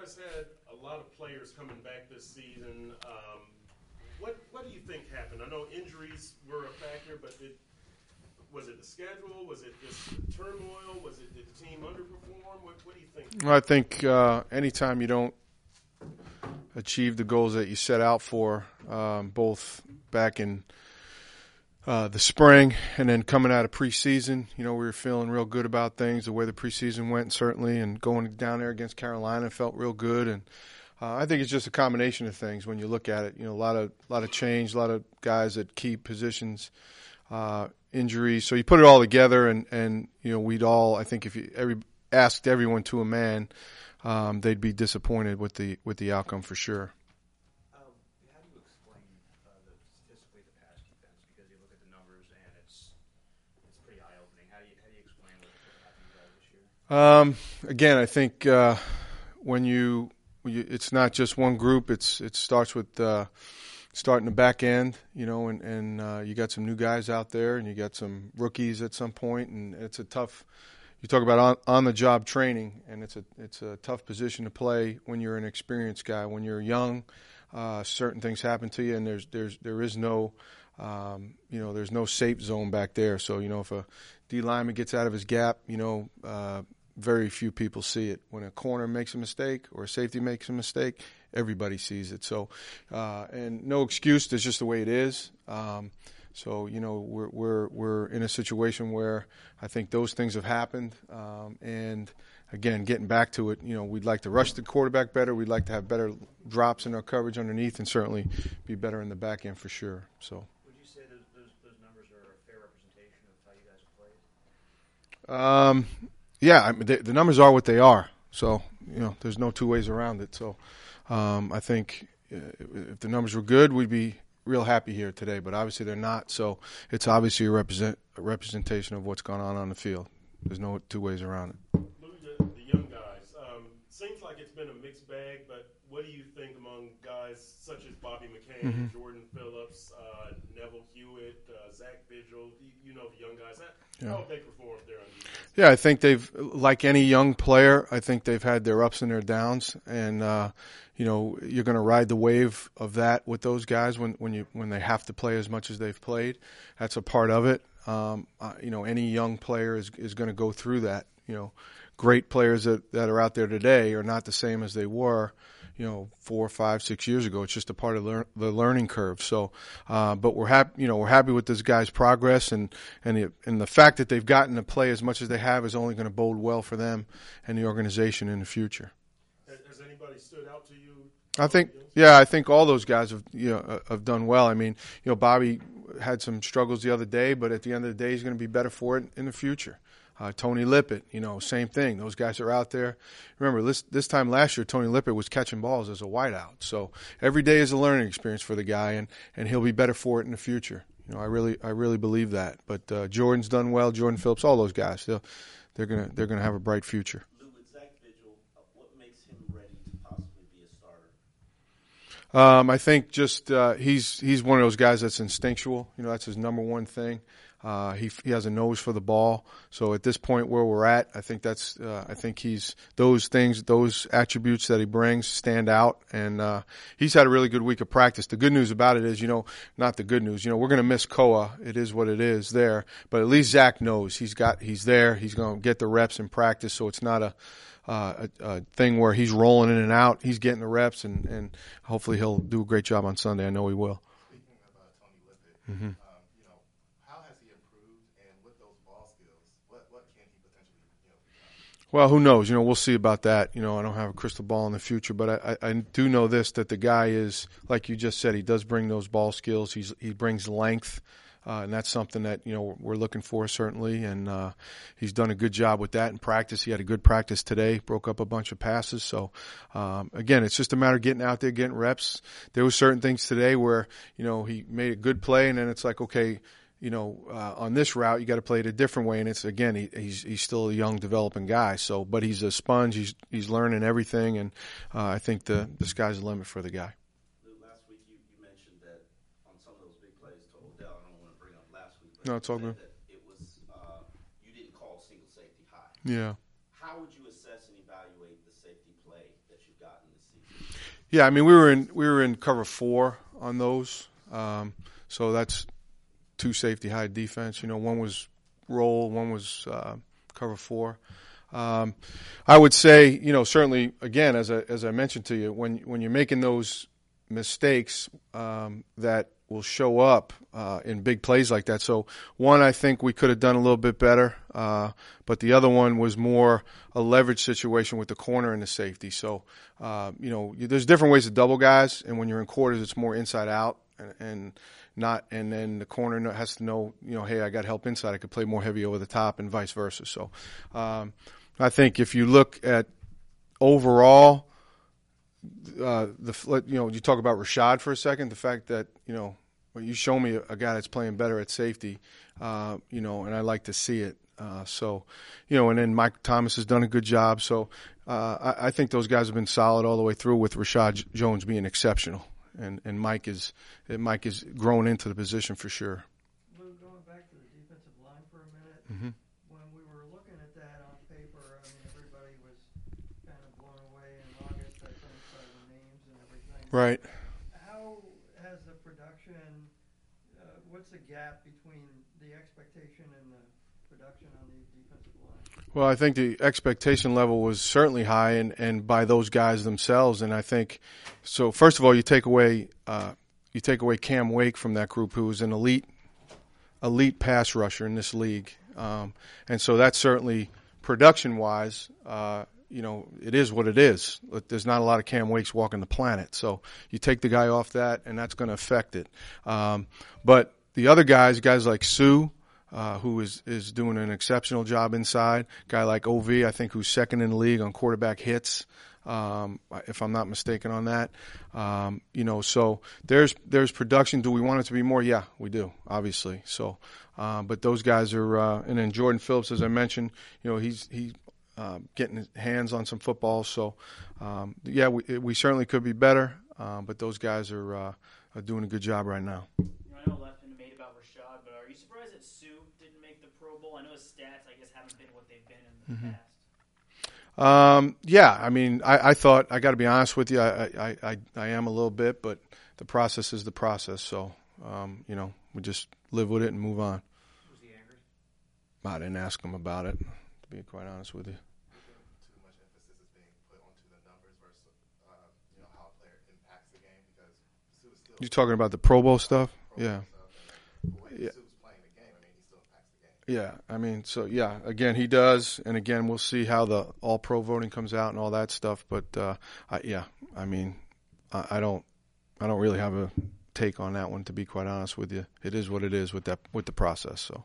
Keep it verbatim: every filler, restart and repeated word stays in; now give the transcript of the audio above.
guys had a lot of players coming back this season. Um, what what do you think happened? I know injuries were a factor, but it, was it the schedule? Was it just turmoil? Was it did the team underperform? What, what do you think? Well, I think uh, anytime you don't achieve the goals that you set out for, um, both back in uh, the spring and then coming out of preseason, you know, we were feeling real good about things, the way the preseason went, certainly, and going down there against Carolina felt real good. And uh, I think it's just a combination of things when you look at it. You know, a lot of a lot of change, a lot of guys at key positions, uh, injuries. So you put it all together, and, and you know, we'd all, I think, if you every asked everyone to a man, um, they'd be disappointed with the with the outcome for sure. Um, how do you explain uh, the statistically the pass defense? Because you look at the numbers and it's it's pretty eye opening. How do you how do you explain what, what happened to you guys this year? Um, again, I think uh, when you, when you it's not just one group. It's it starts with uh, starting the back end, you know, and and uh, you got some new guys out there, and you got some rookies at some point, and it's a tough. You talk about on, on the job training, and it's a it's a tough position to play when you're an experienced guy. When you're young, uh, certain things happen to you, and there's there's there is no um, you know there's no safe zone back there. So you know if a D lineman gets out of his gap, you know uh, very few people see it. When a corner makes a mistake or a safety makes a mistake, everybody sees it. So uh, and no excuse. That's just the way it is. Um, So you know we're we're we're in a situation where I think those things have happened, um, and again, getting back to it, you know, we'd like to rush the quarterback better. We'd like to have better drops in our coverage underneath, and certainly be better in the back end for sure. So. Would you say those those, those numbers are a fair representation of how you guys have played? Um, yeah, I mean, the, the numbers are what they are. So you know, there's no two ways around it. So um, I think if the numbers were good, we'd be real happy here today, but obviously they're not. So it's obviously a represent a representation of what's going on on the field. There's no two ways around it. Louis, the, the young guys. Um, seems like it's been a mixed bag, but what do you think among guys such as Bobby McCain, Mm-hmm. Jordan Phillips, uh, Neville Hewitt, uh, Zach Vigil? You, you know the young guys. How, Yeah. how have they performed there on defense? Yeah, I think they've, like any young player, I think they've had their ups and their downs, and uh, you know, you're going to ride the wave of that with those guys when when you when they have to play as much as they've played. That's a part of it. Um, uh, you know, any young player is is going to go through that. You know, great players that that are out there today are not the same as they were, you know, four, five, six years ago. It's just a part of lear- the learning curve. So, uh, but we're happy, you know, we're happy with this guy's progress, and and the, and the fact that they've gotten to play as much as they have is only going to bode well for them and the organization in the future. Has, has anybody stood out to you? I think, yeah, I think all those guys have, you know, have done well. I mean, you know, Bobby had some struggles the other day, but at the end of the day, he's going to be better for it in the future. Uh, Tony Lippett, you know, same thing. Those guys are out there. Remember, this this time last year, Tony Lippett was catching balls as a wideout. So every day is a learning experience for the guy, and, and he'll be better for it in the future. You know, I really I really believe that. But uh, Jordan's done well. Jordan Phillips, all those guys, they'll, they're gonna they're gonna have a bright future. Lou, with Zach Vigil, uh, what makes him ready to possibly be a starter? Um, I think just uh, he's he's one of those guys that's instinctual. You know, that's his number one thing. Uh, he he has a nose for the ball. So at this point where we're at, I think that's uh, I think he's those things, those attributes that he brings stand out. And uh, he's had a really good week of practice. The good news about it is, you know, not the good news. You know, we're going to miss Koa. It is what it is there. But at least Zach knows he's got he's there. He's going to get the reps in practice. So it's not a Uh, a, a thing where he's rolling in and out. He's getting the reps, and, and hopefully he'll do a great job on Sunday. I know he will. Speaking of uh, Tony Lippett, Mm-hmm. um, you know, how has he improved, and with those ball skills, what what can he potentially, you know, become? Well, who knows? You know, we'll see about that. You know, I don't have a crystal ball in the future, but I, I, I do know this, that the guy is, like you just said, he does bring those ball skills. He's he brings length. Uh, and that's something that, you know, we're looking for certainly. And uh, he's done a good job with that in practice. He had a good practice today, broke up a bunch of passes. So, um, again, it's just a matter of getting out there, getting reps. There were certain things today where, you know, he made a good play, and then it's like, okay, you know, uh, on this route, you got to play it a different way. And it's, again, he, he's he's still a young, developing guy. So, but he's a sponge. He's he's learning everything. And uh, I think the, the sky's the limit for the guy. Last week you, you mentioned that on some of those big plays to Odell, I don't want to bring up last week, but No, it's all you said good. that it was, uh, you didn't call single safety high. Yeah. How would you assess and evaluate evaluate the safety play that you've gotten this season? Yeah, I mean we were in we were in cover four on those, um, so that's two safety high defense. You know, one was roll, one was uh, cover four. Um, I would say, you know, certainly again, as I, as I mentioned to you, when when you're making those mistakes um, that will show up uh, in big plays like that. So one, I think we could have done a little bit better, uh, but the other one was more a leverage situation with the corner and the safety. So, uh, you know, there's different ways to double guys, and when you're in quarters, it's more inside out and, and not, and then the corner has to know, you know, hey, I got help inside. I could play more heavy over the top and vice versa. So, um, I think if you look at overall, Uh, the you know you talk about Rashad for a second. The fact that you know well, you show me a, a guy that's playing better at safety, uh, you know, and I like to see it. Uh, so, you know, and then Mike Thomas has done a good job. So uh, I, I think those guys have been solid all the way through, with Rashad Jones being exceptional, and and Mike is Mike is grown into the position for sure. Lou, going back to the defensive line for a minute, Mm-hmm. when we were looking at that on paper, I mean, everybody was kind of blown away in August, I think, by the names and everything. Right. How has the production, uh, what's the gap between the expectation and the production on the defensive line? Well, I think the expectation level was certainly high, and, and by those guys themselves. And I think, so first of all, you take away uh, you take away Cam Wake from that group, who was an elite elite pass rusher in this league, um, and so that's certainly production wise. Uh, you know, it is what it is. There's not a lot of Cam Wakes walking the planet, so you take the guy off that, and that's going to affect it. Um, but the other guys, guys like Sue, Uh, who is, is doing an exceptional job inside. Guy like O V, I think, who's second in the league on quarterback hits, um, if I'm not mistaken on that. Um, you know, so there's there's production. Do we want it to be more? Yeah, we do, obviously. So, uh, but those guys are, uh, and then Jordan Phillips, as I mentioned, you know, he's he uh, getting his hands on some football. So, um, yeah, we we certainly could be better, uh, but those guys are, uh, are doing a good job right now. I know left and made about Rashad, but are you surprised that Sue didn't make the Pro Bowl? I know his stats, I guess, haven't been what they've been in the Mm-hmm. past. Um, yeah, I mean, I, I thought, I got to be honest with you, I, I, I, I am a little bit, but the process is the process. So, um, you know, we just live with it and move on. Was he angry? I didn't ask him about it, to be quite honest with you. Too much emphasis is being put onto the numbers versus, uh, you know, how a player impacts the game, because Sue is still You talking about the Pro Bowl stuff? Pro Bowl Yeah. stuff, and the way Yeah. Sue's playing the game, I mean, he still impacts the game. Yeah, I mean, so yeah, again, he does, and again, we'll see how the all-pro voting comes out and all that stuff. But uh, I, yeah, I mean, I, I don't, I don't really have a take on that one, to be quite honest with you. It is what it is with that with the process. So.